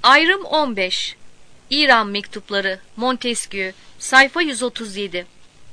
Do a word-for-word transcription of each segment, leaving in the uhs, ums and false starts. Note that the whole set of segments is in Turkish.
Ayrım on beş. İran Mektupları, Montesquieu, sayfa yüz otuz yedi.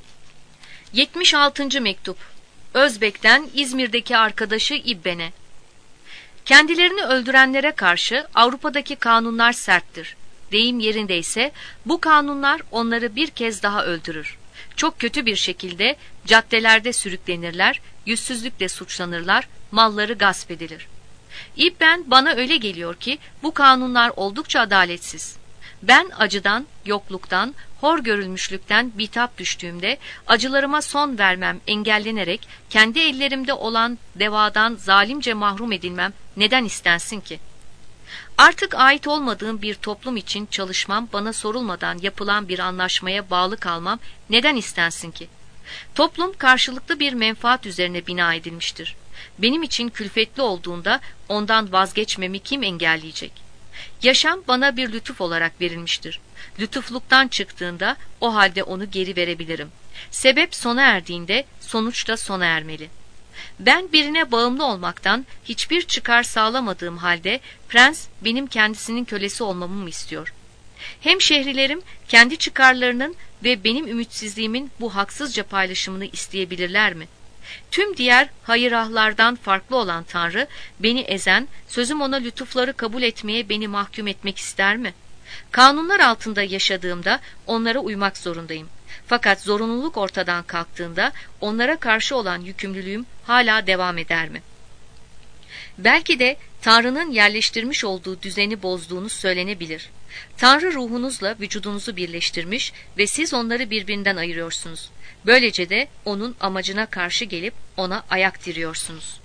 yetmiş altıncı mektup. Özbek'ten İzmir'deki arkadaşı İbben'e. Kendilerini öldürenlere karşı Avrupa'daki kanunlar serttir. Deyim yerindeyse bu kanunlar onları bir kez daha öldürür. Çok kötü bir şekilde caddelerde sürüklenirler, yüzsüzlükle suçlanırlar, malları gasp edilir. İbben bana öyle geliyor ki bu kanunlar oldukça adaletsiz. Ben acıdan, yokluktan, hor görülmüşlükten bitap düştüğümde acılarıma son vermem engellenerek kendi ellerimde olan devadan zalimce mahrum edilmem neden istensin ki? Artık ait olmadığım bir toplum için çalışmam, bana sorulmadan yapılan bir anlaşmaya bağlı kalmam neden istensin ki? Toplum karşılıklı bir menfaat üzerine bina edilmiştir. Benim için külfetli olduğunda ondan vazgeçmemi kim engelleyecek? Yaşam bana bir lütuf olarak verilmiştir. Lütufluktan çıktığında o halde onu geri verebilirim. Sebep sona erdiğinde sonuç da sona ermeli. Ben birine bağımlı olmaktan hiçbir çıkar sağlamadığım halde prens benim kendisinin kölesi olmamı mı istiyor? Hemşehrilerim kendi çıkarlarının ve benim ümitsizliğimin bu haksızca paylaşımını isteyebilirler mi? Tüm diğer hayırahlardan farklı olan Tanrı, beni ezen, sözüm ona lütufları kabul etmeye beni mahkum etmek ister mi? Kanunlar altında yaşadığımda onlara uymak zorundayım. Fakat zorunluluk ortadan kalktığında onlara karşı olan yükümlülüğüm hala devam eder mi? Belki de Tanrı'nın yerleştirmiş olduğu düzeni bozduğunuz söylenebilir. Tanrı ruhunuzla vücudunuzu birleştirmiş ve siz onları birbirinden ayırıyorsunuz. Böylece de onun amacına karşı gelip ona ayak diriyorsunuz.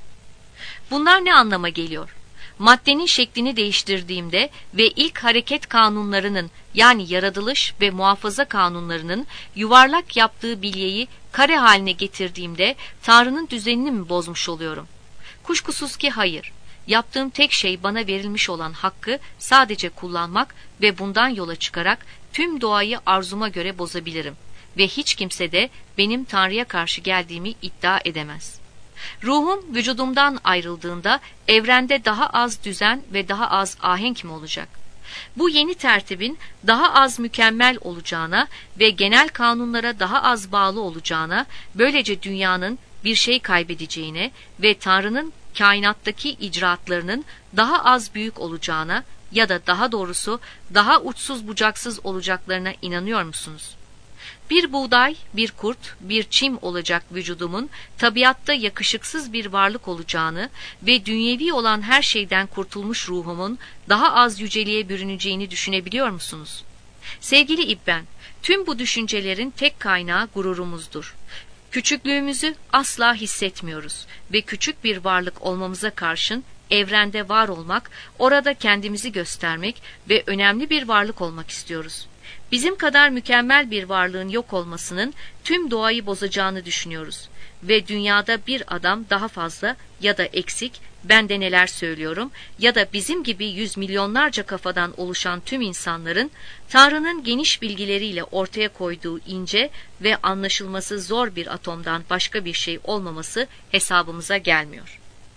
Bunlar ne anlama geliyor? Maddenin şeklini değiştirdiğimde ve ilk hareket kanunlarının yani yaratılış ve muhafaza kanunlarının yuvarlak yaptığı bilyeyi kare haline getirdiğimde Tanrı'nın düzenini mi bozmuş oluyorum? Kuşkusuz ki hayır. Yaptığım tek şey bana verilmiş olan hakkı sadece kullanmak ve bundan yola çıkarak tüm doğayı arzuma göre bozabilirim. Ve hiç kimse de benim Tanrı'ya karşı geldiğimi iddia edemez. Ruhum vücudumdan ayrıldığında evrende daha az düzen ve daha az ahenk mi olacak? Bu yeni tertibin daha az mükemmel olacağına ve genel kanunlara daha az bağlı olacağına, böylece dünyanın bir şey kaybedeceğine ve Tanrı'nın kainattaki icraatlarının daha az büyük olacağına ya da daha doğrusu daha uçsuz bucaksız olacaklarına inanıyor musunuz? Bir buğday, bir kurt, bir çim olacak vücudumun tabiatta yakışıksız bir varlık olacağını ve dünyevi olan her şeyden kurtulmuş ruhumun daha az yüceliğe bürüneceğini düşünebiliyor musunuz? Sevgili İbben, tüm bu düşüncelerin tek kaynağı gururumuzdur. Küçüklüğümüzü asla hissetmiyoruz ve küçük bir varlık olmamıza karşın evrende var olmak, orada kendimizi göstermek ve önemli bir varlık olmak istiyoruz. Bizim kadar mükemmel bir varlığın yok olmasının tüm doğayı bozacağını düşünüyoruz. Ve dünyada bir adam daha fazla ya da eksik, ben de neler söylüyorum, ya da bizim gibi yüz milyonlarca kafadan oluşan tüm insanların, Tanrı'nın geniş bilgileriyle ortaya koyduğu ince ve anlaşılması zor bir atomdan başka bir şey olmaması hesabımıza gelmiyor.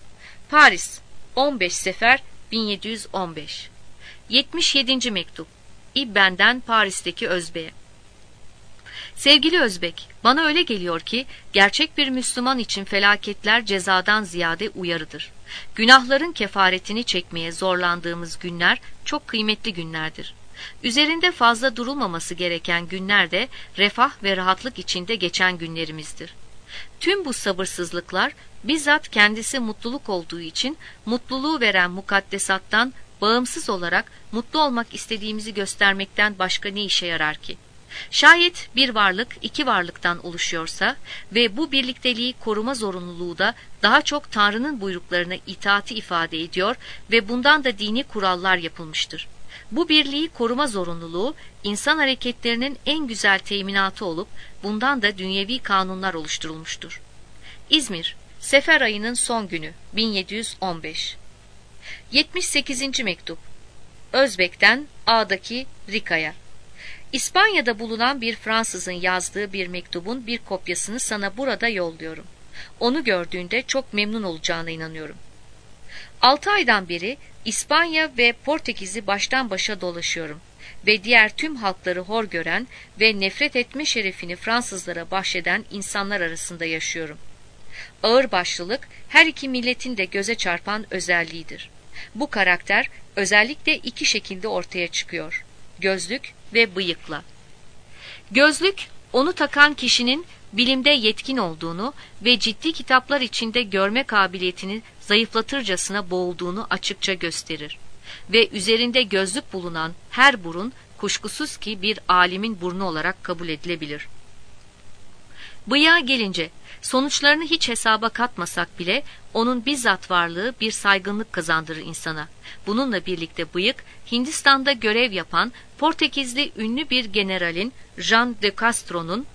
Paris, on beş Sefer bin yedi yüz on beş. yetmiş yedinci mektup. İbben'den Paris'teki Özbek'e. Sevgili Özbek, bana öyle geliyor ki gerçek bir Müslüman için felaketler cezadan ziyade uyarıdır. Günahların kefaretini çekmeye zorlandığımız günler çok kıymetli günlerdir. Üzerinde fazla durulmaması gereken günler de refah ve rahatlık içinde geçen günlerimizdir. Tüm bu sabırsızlıklar bizzat kendisi mutluluk olduğu için mutluluğu veren mukaddesattan bağımsız olarak mutlu olmak istediğimizi göstermekten başka ne işe yarar ki? Şayet bir varlık iki varlıktan oluşuyorsa ve bu birlikteliği koruma zorunluluğu da daha çok Tanrı'nın buyruklarına itaati ifade ediyor ve bundan da dini kurallar yapılmıştır. Bu birliği koruma zorunluluğu insan hareketlerinin en güzel teminatı olup bundan da dünyevi kanunlar oluşturulmuştur. İzmir, Sefer ayının son günü bin yedi yüz on beş. yetmiş sekizinci mektup. Özbek'ten A'daki Rika'ya. İspanya'da bulunan bir Fransızın yazdığı bir mektubun bir kopyasını sana burada yolluyorum. Onu gördüğünde çok memnun olacağına inanıyorum. Altı aydan beri İspanya ve Portekiz'i baştan başa dolaşıyorum ve diğer tüm halkları hor gören ve nefret etme şerefini Fransızlara bahşeden insanlar arasında yaşıyorum. Ağırbaşlılık her iki milletin de göze çarpan özelliğidir. Bu karakter özellikle iki şekilde ortaya çıkıyor: gözlük ve bıyıkla. Gözlük, onu takan kişinin bilimde yetkin olduğunu ve ciddi kitaplar içinde görme kabiliyetini zayıflatırcasına boğulduğunu açıkça gösterir. Ve üzerinde gözlük bulunan her burun kuşkusuz ki bir alimin burnu olarak kabul edilebilir. Bıyığa gelince, sonuçlarını hiç hesaba katmasak bile onun bizzat varlığı bir saygınlık kazandırır insana. Bununla birlikte bıyık, Hindistan'da görev yapan Portekizli ünlü bir generalin Jean de Castro'nun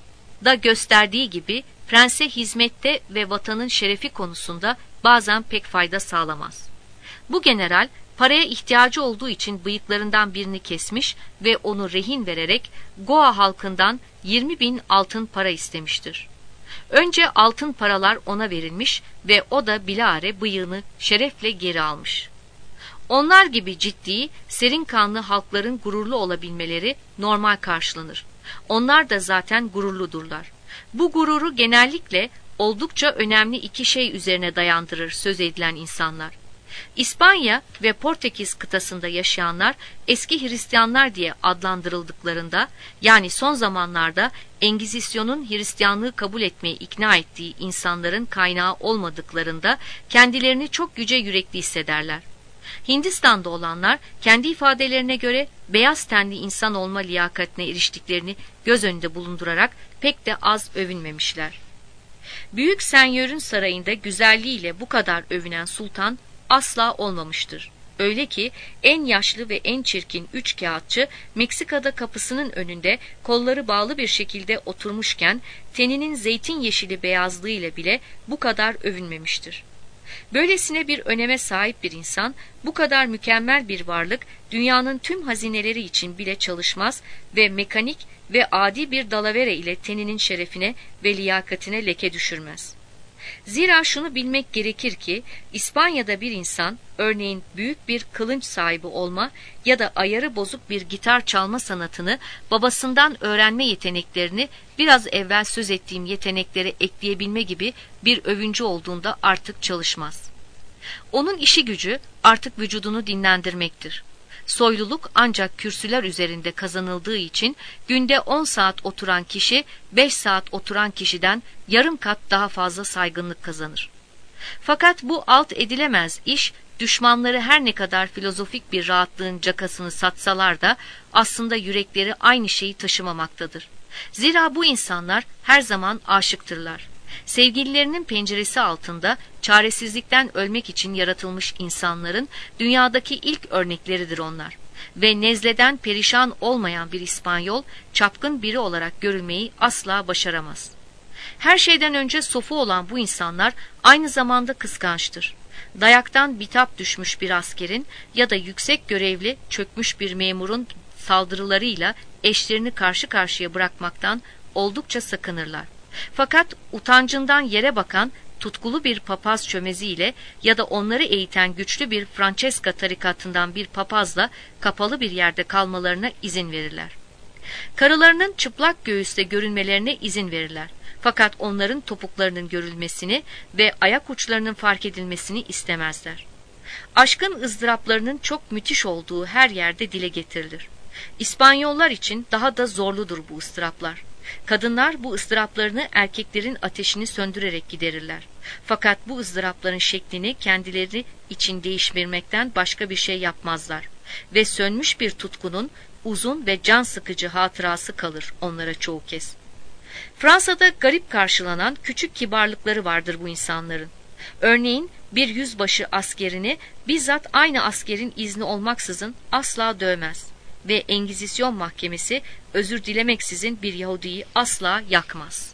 da gösterdiği gibi prense hizmette ve vatanın şerefi konusunda bazen pek fayda sağlamaz. Bu general paraya ihtiyacı olduğu için bıyıklarından birini kesmiş ve onu rehin vererek Goa halkından yirmi bin altın para istemiştir. Önce altın paralar ona verilmiş ve o da bilare bıyığını şerefle geri almış. Onlar gibi ciddi, serin kanlı halkların gururlu olabilmeleri normal karşılanır. Onlar da zaten gururludurlar. Bu gururu genellikle oldukça önemli iki şey üzerine dayandırır söz edilen insanlar. İspanya ve Portekiz kıtasında yaşayanlar eski Hristiyanlar diye adlandırıldıklarında, yani son zamanlarda Engizisyon'un Hristiyanlığı kabul etmeye ikna ettiği insanların kaynağı olmadıklarında kendilerini çok yüce yürekli hissederler. Hindistan'da olanlar kendi ifadelerine göre beyaz tenli insan olma liyakatine eriştiklerini göz önünde bulundurarak pek de az övünmemişler. Büyük Senyör'ün sarayında güzelliğiyle bu kadar övünen sultan asla olmamıştır. Öyle ki en yaşlı ve en çirkin üç kağıtçı Meksika'da kapısının önünde kolları bağlı bir şekilde oturmuşken teninin zeytin yeşili beyazlığıyla bile bu kadar övünmemiştir. Böylesine bir öneme sahip bir insan, bu kadar mükemmel bir varlık, dünyanın tüm hazineleri için bile çalışmaz ve mekanik ve adi bir dalavere ile teninin şerefine ve liyakatine leke düşürmez. Zira şunu bilmek gerekir ki, İspanya'da bir insan, örneğin büyük bir kılınç sahibi olma ya da ayarı bozuk bir gitar çalma sanatını babasından öğrenme yeteneklerini biraz evvel söz ettiğim yeteneklere ekleyebilme gibi bir övüncü olduğunda artık çalışmaz. Onun işi gücü artık vücudunu dinlendirmektir. Soyluluk ancak kürsüler üzerinde kazanıldığı için günde on saat oturan kişi beş saat oturan kişiden yarım kat daha fazla saygınlık kazanır. Fakat bu alt edilemez iş, düşmanları her ne kadar filozofik bir rahatlığın cakasını satsalar da aslında yürekleri aynı şeyi taşımamaktadır. Zira bu insanlar her zaman aşıktırlar. Sevgililerinin penceresi altında çaresizlikten ölmek için yaratılmış insanların dünyadaki ilk örnekleridir onlar. Ve nezleden perişan olmayan bir İspanyol, çapkın biri olarak görülmeyi asla başaramaz. Her şeyden önce sofu olan bu insanlar aynı zamanda kıskançtır. Dayaktan bitap düşmüş bir askerin ya da yüksek görevli çökmüş bir memurun saldırılarıyla eşlerini karşı karşıya bırakmaktan oldukça sakınırlar. Fakat utancından yere bakan tutkulu bir papaz çömeziyle ya da onları eğiten güçlü bir Francesca tarikatından bir papazla kapalı bir yerde kalmalarına izin verirler. Karılarının çıplak göğüste görünmelerine izin verirler. Fakat onların topuklarının görülmesini ve ayak uçlarının fark edilmesini istemezler. Aşkın ızdıraplarının çok müthiş olduğu her yerde dile getirilir. İspanyollar için daha da zorludur bu ıstıraplar. Kadınlar bu ıstıraplarını erkeklerin ateşini söndürerek giderirler. Fakat bu ızdırapların şeklini kendileri için değiştirmekten başka bir şey yapmazlar. Ve sönmüş bir tutkunun uzun ve can sıkıcı hatırası kalır onlara çoğu kez. Fransa'da garip karşılanan küçük kibarlıkları vardır bu insanların. Örneğin bir yüzbaşı askerini bizzat aynı askerin izni olmaksızın asla dövmez. Ve Engizisyon mahkemesi özür dilemeksizin bir Yahudi'yi asla yakmaz.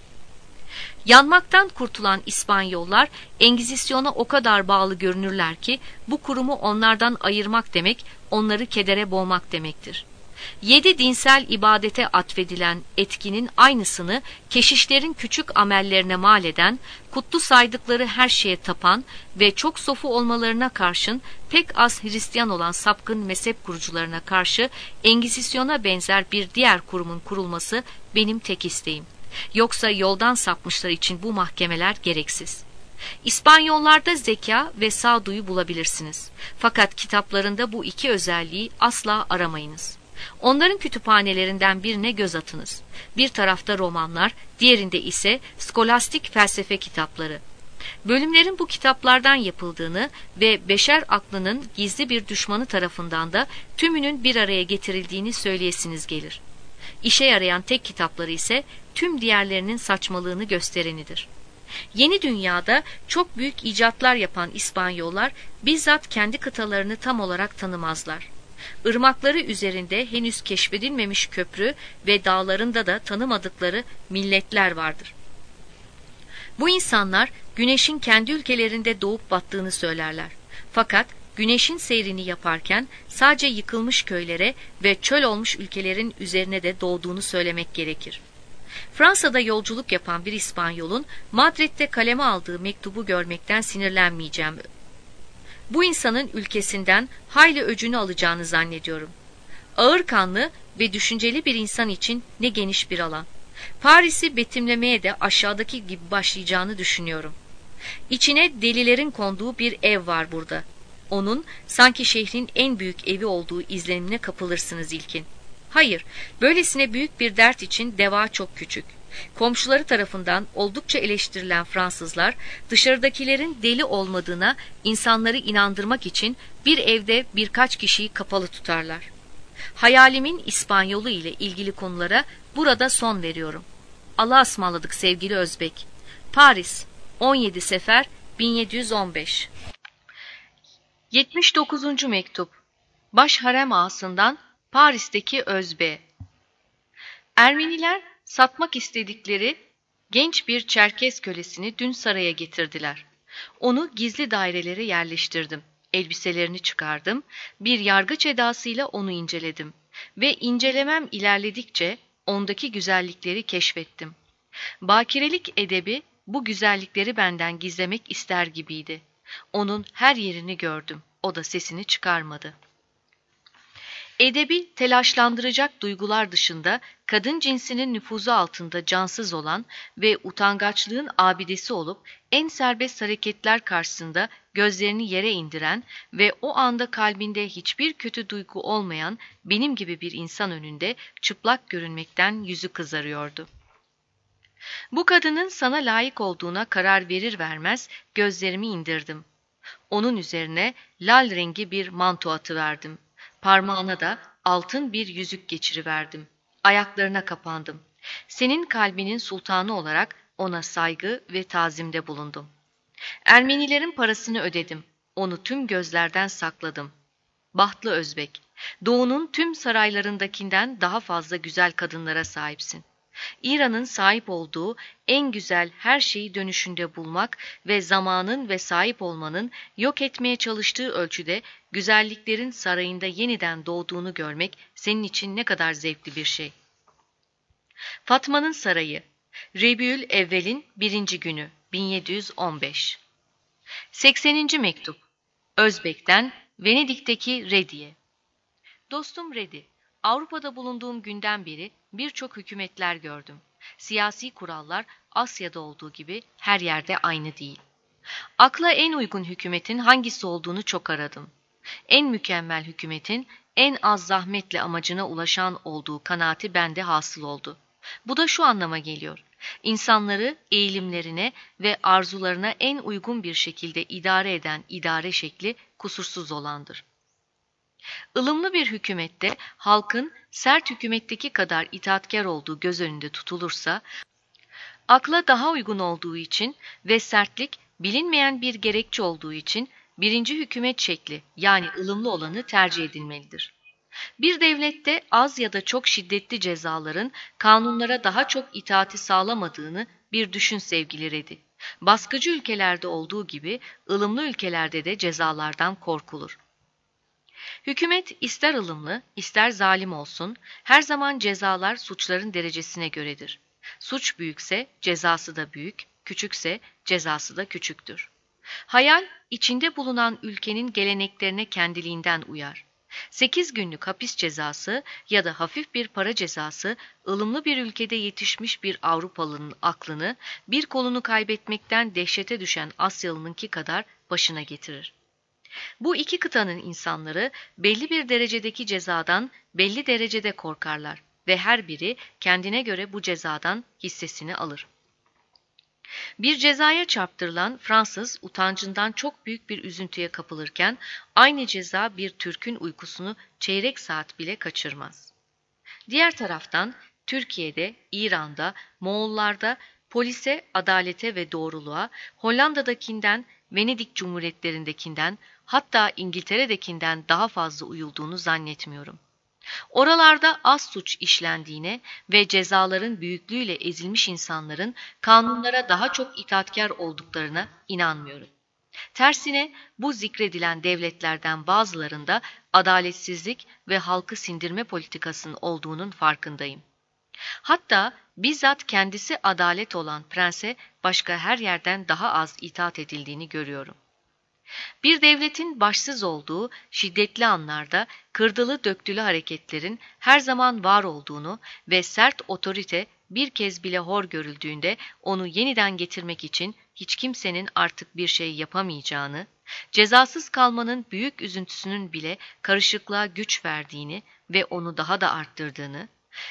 Yanmaktan kurtulan İspanyollar Engizisyon'a o kadar bağlı görünürler ki bu kurumu onlardan ayırmak demek onları kedere boğmak demektir. Yedi dinsel ibadete atfedilen etkinin aynısını keşişlerin küçük amellerine mal eden, kutlu saydıkları her şeye tapan ve çok sofu olmalarına karşın pek az Hristiyan olan sapkın mezhep kurucularına karşı Engizisyon'a benzer bir diğer kurumun kurulması benim tek isteğim. Yoksa yoldan sapmışlar için bu mahkemeler gereksiz. İspanyollarda zeka ve sağduyu bulabilirsiniz. Fakat kitaplarında bu iki özelliği asla aramayınız. Onların kütüphanelerinden birine göz atınız. Bir tarafta romanlar, diğerinde ise skolastik felsefe kitapları. Bölümlerin bu kitaplardan yapıldığını ve beşer aklının gizli bir düşmanı tarafından da tümünün bir araya getirildiğini söyleyesiniz gelir. İşe yarayan tek kitapları ise tüm diğerlerinin saçmalığını gösterenidir. Yeni dünyada çok büyük icatlar yapan İspanyollar bizzat kendi kıtalarını tam olarak tanımazlar. Irmakları üzerinde henüz keşfedilmemiş köprü ve dağlarında da tanımadıkları milletler vardır. Bu insanlar güneşin kendi ülkelerinde doğup battığını söylerler. Fakat güneşin seyrini yaparken sadece yıkılmış köylere ve çöl olmuş ülkelerin üzerine de doğduğunu söylemek gerekir. Fransa'da yolculuk yapan bir İspanyolun Madrid'de kaleme aldığı mektubu görmekten sinirlenmeyeceğim. Bu insanın ülkesinden hayli öcünü alacağını zannediyorum. Ağırkanlı ve düşünceli bir insan için ne geniş bir alan. Paris'i betimlemeye de aşağıdaki gibi başlayacağını düşünüyorum. İçine delilerin konduğu bir ev var burada. Onun sanki şehrin en büyük evi olduğu izlenimine kapılırsınız ilkin. Hayır, böylesine büyük bir dert için deva çok küçük. Komşuları tarafından oldukça eleştirilen Fransızlar, dışarıdakilerin deli olmadığına insanları inandırmak için bir evde birkaç kişiyi kapalı tutarlar. Hayalimin İspanyolu ile ilgili konulara burada son veriyorum. Allah'a ısmarladık sevgili Özbek. Paris, on yedi Sefer bin yedi yüz on beş. yetmiş dokuzuncu mektup. Baş harem ağasından Paris'teki Özbe. Ermeniler satmak istedikleri genç bir Çerkez kölesini dün saraya getirdiler. Onu gizli dairelere yerleştirdim. Elbiselerini çıkardım. Bir yargıç edasıyla onu inceledim. Ve incelemem ilerledikçe ondaki güzellikleri keşfettim. Bakirelik edebi bu güzellikleri benden gizlemek ister gibiydi. Onun her yerini gördüm. O da sesini çıkarmadı. Edebi telaşlandıracak duygular dışında kadın cinsinin nüfuzu altında cansız olan ve utangaçlığın abidesi olup en serbest hareketler karşısında gözlerini yere indiren ve o anda kalbinde hiçbir kötü duygu olmayan benim gibi bir insan önünde çıplak görünmekten yüzü kızarıyordu. Bu kadının sana layık olduğuna karar verir vermez gözlerimi indirdim. Onun üzerine lal rengi bir manto atıverdim. Parmağına da altın bir yüzük geçiriverdim. Ayaklarına kapandım. Senin kalbinin sultanı olarak ona saygı ve tazimde bulundum. Ermenilerin parasını ödedim. Onu tüm gözlerden sakladım. Bahtlı Özbek, doğunun tüm saraylarındakinden daha fazla güzel kadınlara sahipsin. İran'ın sahip olduğu en güzel her şeyi dönüşünde bulmak ve zamanın ve sahip olmanın yok etmeye çalıştığı ölçüde güzelliklerin sarayında yeniden doğduğunu görmek senin için ne kadar zevkli bir şey. Fatma'nın sarayı, Rebiül Evvel'in birinci günü, bin yedi yüz on beş. sekseninci mektup. Özbek'ten Venedik'teki Redi'ye. Dostum Redi, Avrupa'da bulunduğum günden beri birçok hükümetler gördüm. Siyasi kurallar Asya'da olduğu gibi her yerde aynı değil. Akla en uygun hükümetin hangisi olduğunu çok aradım. En mükemmel hükümetin en az zahmetle amacına ulaşan olduğu kanaati bende hasıl oldu. Bu da şu anlama geliyor. İnsanları eğilimlerine ve arzularına en uygun bir şekilde idare eden idare şekli kusursuz olandır. Ilımlı bir hükümette halkın sert hükümetteki kadar itaatkar olduğu göz önünde tutulursa, akla daha uygun olduğu için ve sertlik bilinmeyen bir gerekçe olduğu için birinci hükümet şekli yani ılımlı olanı tercih edilmelidir. Bir devlette az ya da çok şiddetli cezaların kanunlara daha çok itaati sağlamadığını bir düşün sevgili Redi. Baskıcı ülkelerde olduğu gibi ılımlı ülkelerde de cezalardan korkulur. Hükümet ister ılımlı, ister zalim olsun, her zaman cezalar suçların derecesine göredir. Suç büyükse cezası da büyük, küçükse cezası da küçüktür. Hayal, içinde bulunan ülkenin geleneklerine kendiliğinden uyar. Sekiz günlük hapis cezası ya da hafif bir para cezası, ılımlı bir ülkede yetişmiş bir Avrupalı'nın aklını, bir kolunu kaybetmekten dehşete düşen Asyalınınki kadar başına getirir. Bu iki kıtanın insanları belli bir derecedeki cezadan belli derecede korkarlar ve her biri kendine göre bu cezadan hissesini alır. Bir cezaya çarptırılan Fransız utancından çok büyük bir üzüntüye kapılırken aynı ceza bir Türk'ün uykusunu çeyrek saat bile kaçırmaz. Diğer taraftan Türkiye'de, İran'da, Moğollarda polise, adalete ve doğruluğa Hollanda'dakinden, Venedik Cumhuriyetlerindekinden, hatta İngiltere'dekinden daha fazla uyulduğunu zannetmiyorum. Oralarda az suç işlendiğine ve cezaların büyüklüğüyle ezilmiş insanların kanunlara daha çok itaatkar olduklarına inanmıyorum. Tersine bu zikredilen devletlerden bazılarında adaletsizlik ve halkı sindirme politikasının olduğunun farkındayım. Hatta bizzat kendisi adalet olan prense başka her yerden daha az itaat edildiğini görüyorum. Bir devletin başsız olduğu şiddetli anlarda kırdılı döktülü hareketlerin her zaman var olduğunu ve sert otorite bir kez bile hor görüldüğünde onu yeniden getirmek için hiç kimsenin artık bir şey yapamayacağını, cezasız kalmanın büyük üzüntüsünün bile karışıklığa güç verdiğini ve onu daha da arttırdığını,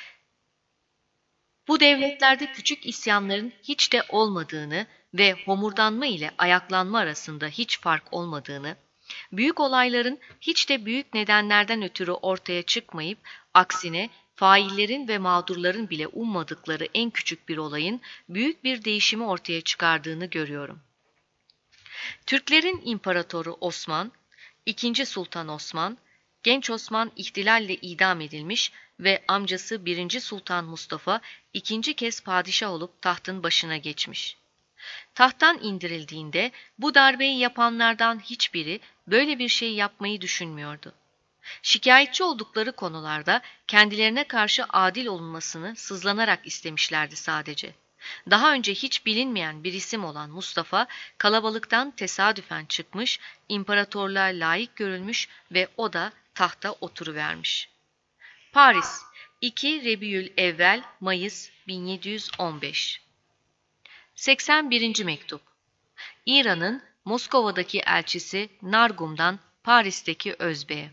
bu devletlerde küçük isyanların hiç de olmadığını ve homurdanma ile ayaklanma arasında hiç fark olmadığını, büyük olayların hiç de büyük nedenlerden ötürü ortaya çıkmayıp, aksine faillerin ve mağdurların bile ummadıkları en küçük bir olayın büyük bir değişimi ortaya çıkardığını görüyorum. Türklerin İmparatoru Osman, ikinci. Sultan Osman, genç Osman ihtilalle idam edilmiş ve amcası birinci. Sultan Mustafa ikinci kez padişah olup tahtın başına geçmiş. Tahttan indirildiğinde bu darbeyi yapanlardan hiçbiri böyle bir şey yapmayı düşünmüyordu. Şikayetçi oldukları konularda kendilerine karşı adil olunmasını sızlanarak istemişlerdi sadece. Daha önce hiç bilinmeyen bir isim olan Mustafa, kalabalıktan tesadüfen çıkmış, imparatorluğa layık görülmüş ve o da tahta oturuvermiş. Paris, iki Rebiyülevvel Mayıs bin yedi yüz on beş. seksen birinci. Mektup. İran'ın Moskova'daki elçisi Nargum'dan Paris'teki Özbek'e.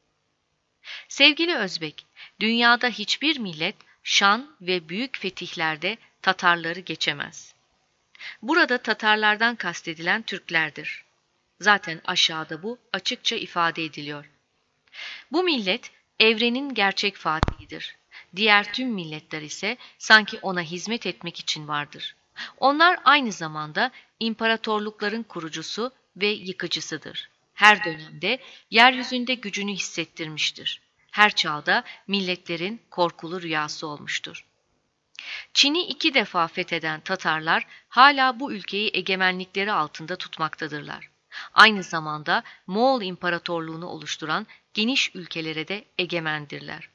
Sevgili Özbek, dünyada hiçbir millet şan ve büyük fetihlerde Tatarları geçemez. Burada Tatarlardan kastedilen Türklerdir. Zaten aşağıda bu açıkça ifade ediliyor. Bu millet evrenin gerçek fatihidir. Diğer tüm milletler ise sanki ona hizmet etmek için vardır. Onlar aynı zamanda imparatorlukların kurucusu ve yıkıcısıdır. Her dönemde yeryüzünde gücünü hissettirmiştir. Her çağda milletlerin korkulu rüyası olmuştur. Çin'i iki defa fetheden Tatarlar hala bu ülkeyi egemenlikleri altında tutmaktadırlar. Aynı zamanda Moğol İmparatorluğunu oluşturan geniş ülkelere de egemendirler.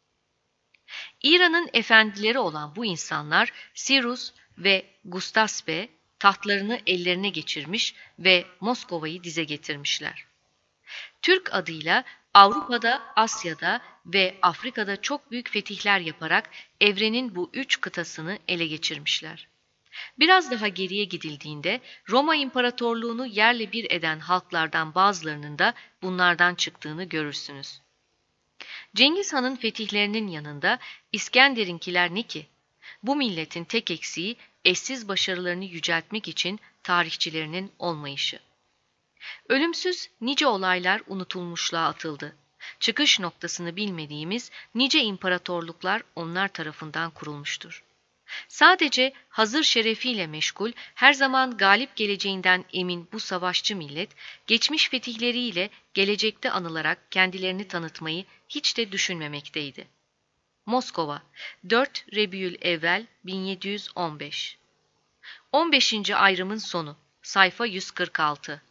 İran'ın efendileri olan bu insanlar Sirus ve Gustaspe tahtlarını ellerine geçirmiş ve Moskova'yı dize getirmişler. Türk adıyla Avrupa'da, Asya'da ve Afrika'da çok büyük fetihler yaparak evrenin bu üç kıtasını ele geçirmişler. Biraz daha geriye gidildiğinde Roma İmparatorluğunu yerle bir eden halklardan bazılarının da bunlardan çıktığını görürsünüz. Cengiz Han'ın fetihlerinin yanında İskender'inkiler ne ki? Bu milletin tek eksiği eşsiz başarılarını yüceltmek için tarihçilerinin olmayışı. Ölümsüz nice olaylar unutulmuşluğa atıldı. Çıkış noktasını bilmediğimiz nice imparatorluklar onlar tarafından kurulmuştur. Sadece hazır şerefiyle meşgul, her zaman galip geleceğinden emin bu savaşçı millet, geçmiş fetihleriyle gelecekte anılarak kendilerini tanıtmayı hiç de düşünmemekteydi. Moskova, dört Rebiyülevvel bin yedi yüz on beş. on beşinci ayrımın sonu, sayfa yüz kırk altı.